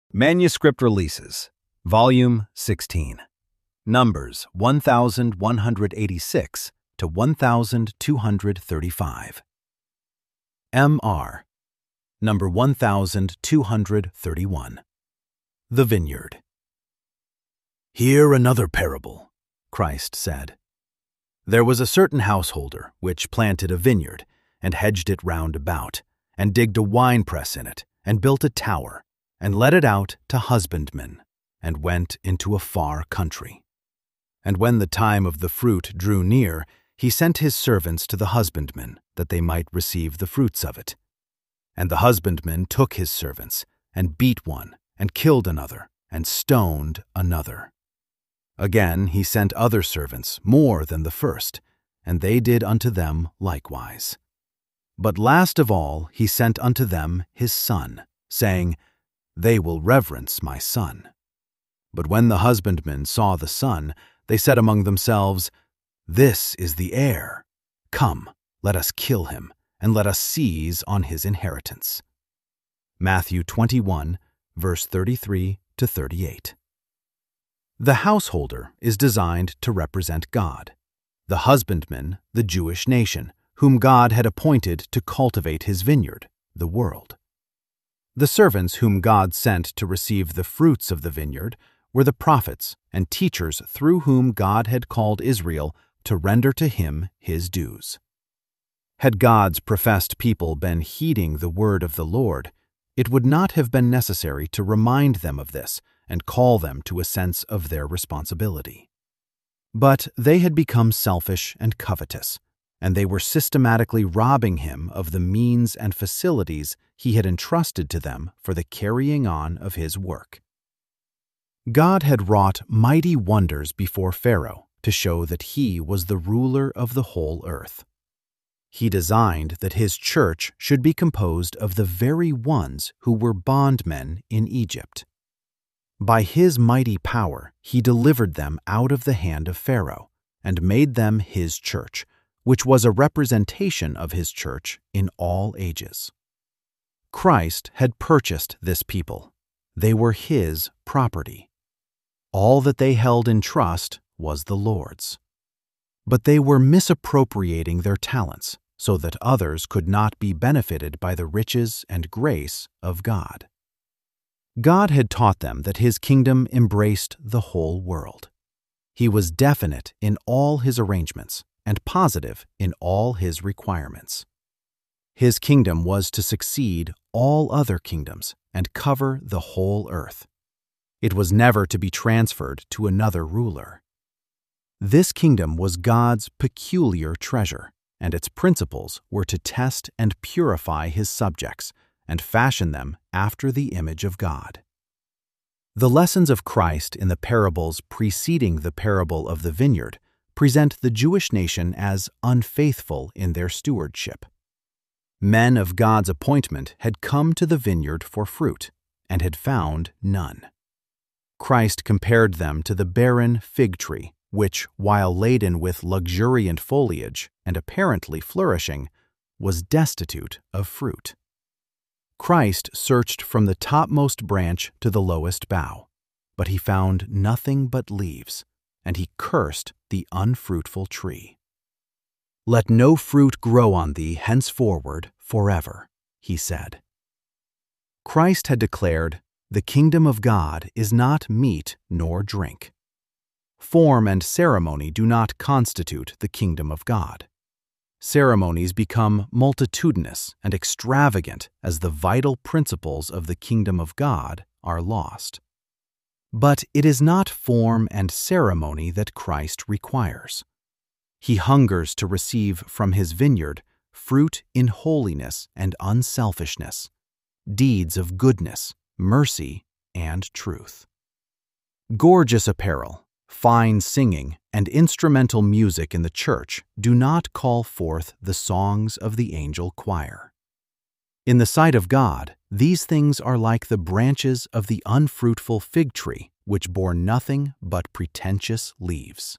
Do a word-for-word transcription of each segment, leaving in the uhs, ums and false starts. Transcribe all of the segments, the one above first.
Manuscript Releases, Volume sixteen. Numbers one thousand one hundred eighty-six to one thousand two hundred thirty-five. M R. Number one thousand two hundred thirty-one. The Vineyard. "Hear another parable," Christ said. "There was a certain householder which planted a vineyard, and hedged it round about, and digged a winepress in it, and built a tower, and let it out to husbandmen, and went into a far country. And when the time of the fruit drew near, he sent his servants to the husbandmen, that they might receive the fruits of it. And the husbandmen took his servants, and beat one, and killed another, and stoned another. Again he sent other servants, more than the first, and they did unto them likewise. But last of all he sent unto them his son, saying, They will reverence my son. But when the husbandmen saw the son, they said among themselves, This is the heir. Come, let us kill him, and let us seize on his inheritance." Matthew twenty-one, verse thirty-three to thirty-eight. The householder is designed to represent God, the husbandman, the Jewish nation, whom God had appointed to cultivate his vineyard, the world. The servants whom God sent to receive the fruits of the vineyard were the prophets and teachers through whom God had called Israel to render to him his dues. Had God's professed people been heeding the word of the Lord, it would not have been necessary to remind them of this and call them to a sense of their responsibility. But they had become selfish and covetous, and they were systematically robbing him of the means and facilities he had entrusted to them for the carrying on of his work. God had wrought mighty wonders before Pharaoh to show that he was the ruler of the whole earth. He designed that his church should be composed of the very ones who were bondmen in Egypt. By his mighty power he delivered them out of the hand of Pharaoh and made them his church, which was a representation of his church in all ages. Christ had purchased this people. They were his property. All that they held in trust was the Lord's. But they were misappropriating their talents so that others could not be benefited by the riches and grace of God. God had taught them that his kingdom embraced the whole world. He was definite in all his arrangements and positive in all his requirements. His kingdom was to succeed all other kingdoms and cover the whole earth. It was never to be transferred to another ruler. This kingdom was God's peculiar treasure, and its principles were to test and purify his subjects and fashion them after the image of God. The lessons of Christ in the parables preceding the parable of the vineyard present the Jewish nation as unfaithful in their stewardship. Men of God's appointment had come to the vineyard for fruit, and had found none. Christ compared them to the barren fig tree, which, while laden with luxuriant foliage and apparently flourishing, was destitute of fruit. Christ searched from the topmost branch to the lowest bough, but he found nothing but leaves, and he cursed the unfruitful tree. "Let no fruit grow on thee henceforward forever," he said. Christ had declared, "The kingdom of God is not meat nor drink." Form and ceremony do not constitute the kingdom of God. Ceremonies become multitudinous and extravagant as the vital principles of the kingdom of God are lost. But it is not form and ceremony that Christ requires. He hungers to receive from his vineyard fruit in holiness and unselfishness, deeds of goodness, mercy, and truth. Gorgeous apparel, fine singing, and instrumental music in the church do not call forth the songs of the angel choir. In the sight of God, these things are like the branches of the unfruitful fig tree, which bore nothing but pretentious leaves.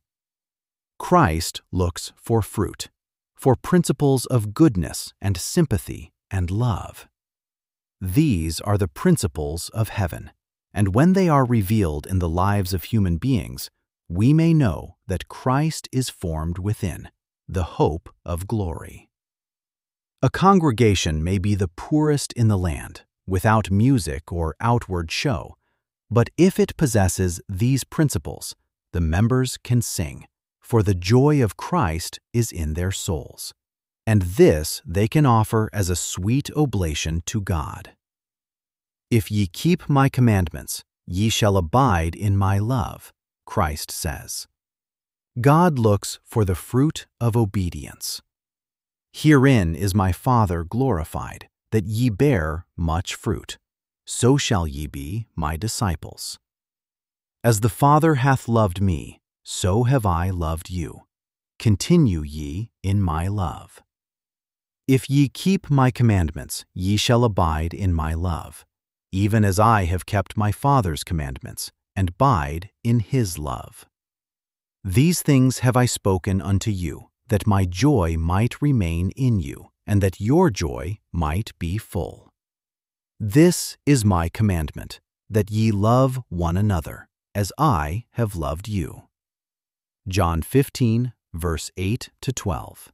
Christ looks for fruit, for principles of goodness and sympathy and love. These are the principles of heaven, and when they are revealed in the lives of human beings, we may know that Christ is formed within, the hope of glory. A congregation may be the poorest in the land, without music or outward show, but if it possesses these principles, the members can sing, for the joy of Christ is in their souls, and this they can offer as a sweet oblation to God. If ye keep my commandments, ye shall abide in my love, Christ says. God looks for the fruit of obedience. Herein is my Father glorified, that ye bear much fruit. So shall ye be my disciples. As the Father hath loved me, so have I loved you. Continue ye in my love. If ye keep my commandments, ye shall abide in my love, even as I have kept my Father's commandments, and abide in his love. These things have I spoken unto you, that my joy might remain in you, and that your joy might be full. This is my commandment, that ye love one another, as I have loved you. John fifteen, verse eight to twelve.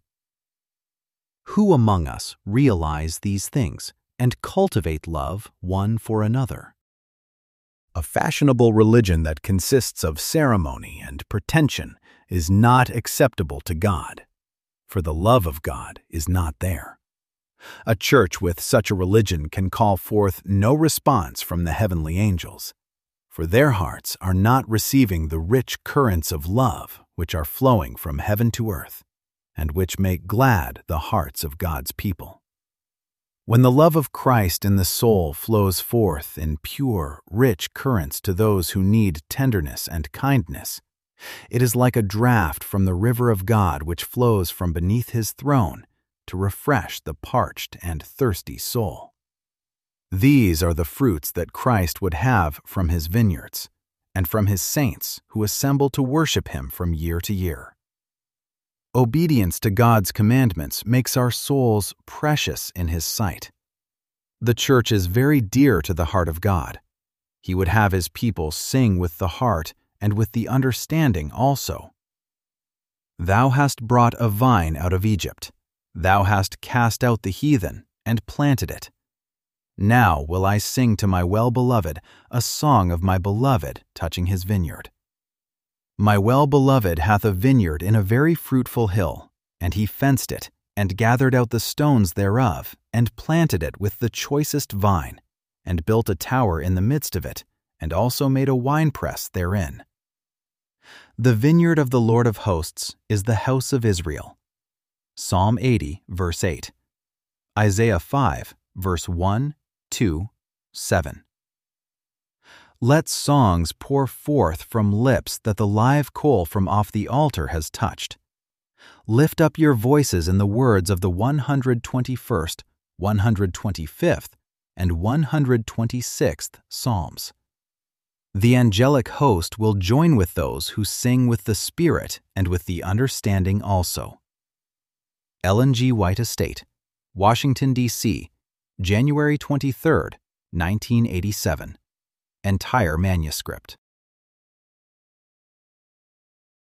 Who among us realize these things and cultivate love one for another? A fashionable religion that consists of ceremony and pretension is not acceptable to God, for the love of God is not there. A church with such a religion can call forth no response from the heavenly angels, for their hearts are not receiving the rich currents of love which are flowing from heaven to earth, and which make glad the hearts of God's people. When the love of Christ in the soul flows forth in pure, rich currents to those who need tenderness and kindness, it is like a draught from the river of God which flows from beneath his throne to refresh the parched and thirsty soul. These are the fruits that Christ would have from his vineyards and from his saints who assemble to worship him from year to year. Obedience to God's commandments makes our souls precious in his sight. The church is very dear to the heart of God. He would have his people sing with the heart and with the understanding also. Thou hast brought a vine out of Egypt. Thou hast cast out the heathen and planted it. Now will I sing to my well-beloved a song of my beloved touching his vineyard. My well-beloved hath a vineyard in a very fruitful hill, and he fenced it, and gathered out the stones thereof, and planted it with the choicest vine, and built a tower in the midst of it, and also made a winepress therein. The vineyard of the Lord of hosts is the house of Israel. Psalm eighty, verse eight. Isaiah five, verse one, two, seven. Let songs pour forth from lips that the live coal from off the altar has touched. Lift up your voices in the words of the one hundred twenty-first, one hundred twenty-fifth, and one hundred twenty-sixth Psalms. The angelic host will join with those who sing with the Spirit and with the understanding also. Ellen G. White Estate, Washington, D C, January twenty-third, nineteen eighty-seven. Entire manuscript.